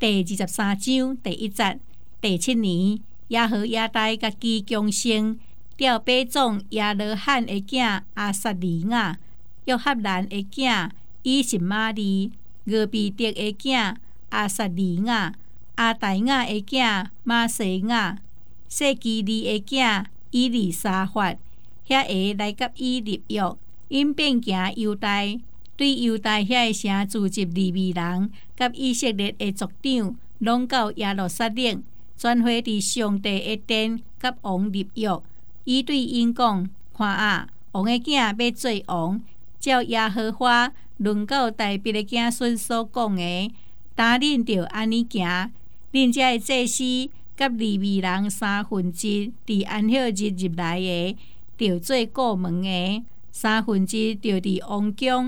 第23章第1節。第7年，耶和亞大甲其強盛，調伯種耶羅罕的囝亞撒利雅，約合蘭的囝以實瑪利，俄備得的囝亞撒利雅，亞大雅的囝瑪西雅，謝基利的囝以利沙法，遐個來甲伊立約，因便行猶大，對猶大遐個城聚集利未人，甲以色列的族長，攏到耶路撒冷，全會佇上帝的殿，甲王立約。伊對因講：看啊，王的囝要做王，照耶和華論到大衛的子孫所講的，但恁着安尼行。恁遮的祭司甲利未人1/3佇安息日入來的，着做過門的；1/3着佇王宮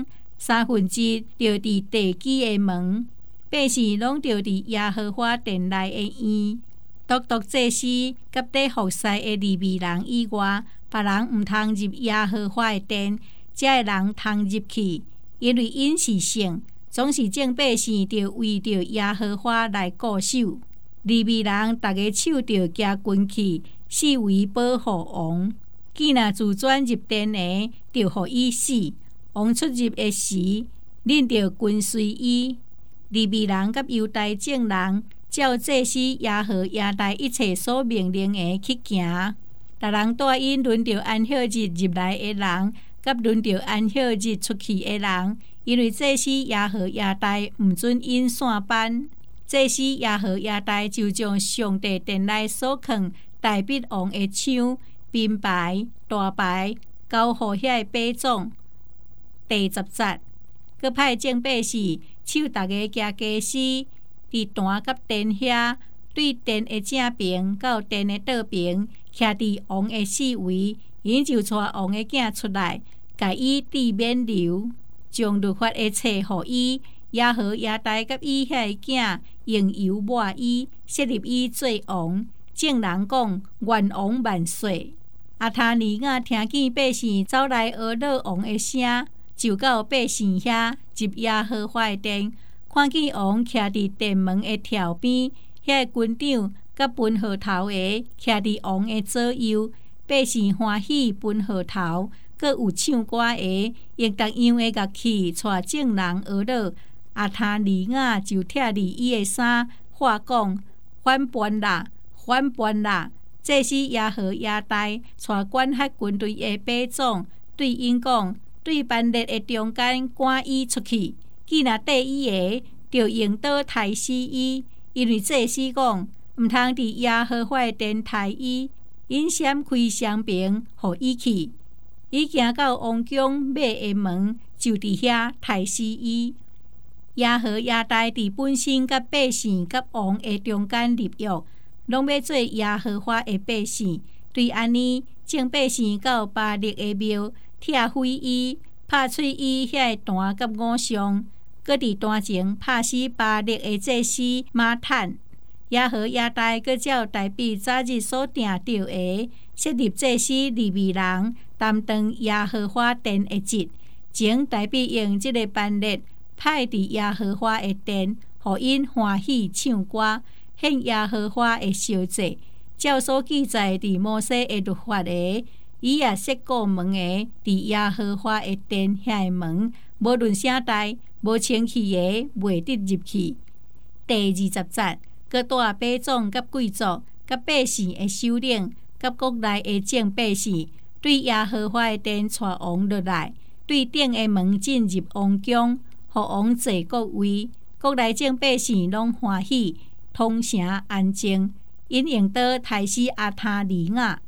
；1/3着佇地基的門。百姓攏着佇耶和華殿內的院。獨祭司甲底服侍的利未人以外，別人毋通入耶和華的殿，遮個人通入去，因為因是聖，總是眾百姓着為着耶和華來固守。利未人逐個手着舉軍旗，視為保護王。既若自轉入殿的，着予伊死。王出入的時，恁着跟隨伊。利未人甲猶大眾人，照祭司耶和亞大一切所命令的去行。逐人帶因輪着安息日入來的人，甲輪着安息日出去的人，因為祭司耶和亞大毋准因散班。祭司耶和亞大就將上帝殿內所藏大筆王的槍、兵牌、大牌交予遐個伯種。第10節，閣派眾百姓手逐個舉家私，佇壇甲殿遐，對殿的正邊到殿的倒邊，徛佇王的四圍。因就帶王的囝出來，甲伊治冕旒，將律法的冊予伊。耶和亞大甲伊遐個囝用油抹伊，設立伊做王。眾人講：願王萬歲！亞他尼雅聽見百姓走來俄勒王的聲，就到百姓遐入耶和華的殿，看見王徛佇殿門的條邊，遐個軍長甲分號頭的徛佇王的左右。百姓歡喜分號頭，閣有唱歌的，用各樣的樂器帶眾人俄勒。亞他尼雅就拆離伊的衫，話講：反叛啦，反叛啦！這是耶和亞大帶管轄軍隊的伯種，對因講：對班列的中間趕伊出去。既若缀伊的，就用刀刣死伊。因為祭司講：毋通佇耶和華的殿刣伊。因閃開雙屏，予伊去。伊行到王宮尾的門，就佇遐刣死伊。耶和亞大佇本身甲百姓甲王的中間立約，攏要做耶和華的百姓。對安尼，眾百姓到巴力的廟，拆毀伊，拍碎伊遐個壇甲偶像，閣佇壇前拍死巴力的祭司馬坦。耶和亞大閣照大衛早日所定着的，設立祭司利未人，擔當耶和華殿的職。前大衛用這個班列，派佇耶和華的殿，予因歡喜唱歌，獻耶和華的燒祭。照所記載佇摩西的律法的，伊也設過門的，佇耶和華的殿遐個門，無論啥代，無清氣的，袂得入去。第20節，閣帶伯種甲貴族甲百姓的首領甲國內的眾百姓，對耶和華的殿帶王落來，對頂的門進入王宮。予王坐國位，國內眾百姓攏歡喜，通城安靜。因用刀刣死亞他尼雅。